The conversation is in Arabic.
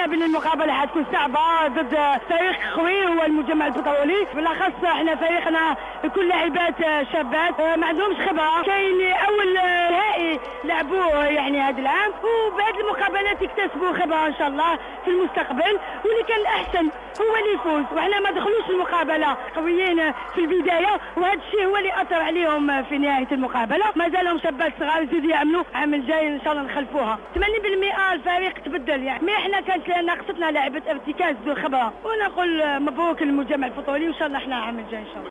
عرفنا بان المقابله حتكون صعبه ضد فريق قوي هو المجمع البترولي، بالاخص احنا فريقنا كل لاعبات شابات ما عندهمش خبره، كاين اول نهائي لعبوه يعني هذا العام، وبهذه المقابلات يكتسبوا خبره ان شاء الله في المستقبل، واللي كان الاحسن هو اللي يفوز. وحنا ما دخلوش المقابله قويين في البدايه، وهذا الشيء هو اللي اثر عليهم في نهايه المقابله. مازالهم شابات صغار يزيدوا يعملوا، العام الجاي ان شاء الله نخلفوها. 80% الفريق تبدل يعني، ما احنا كانت ناقصتنا لاعبه ارتكاز ذو خبره، ونقول مبروك للمجمع البترولي وان شاء الله احنا العام الجاي ان شاء الله.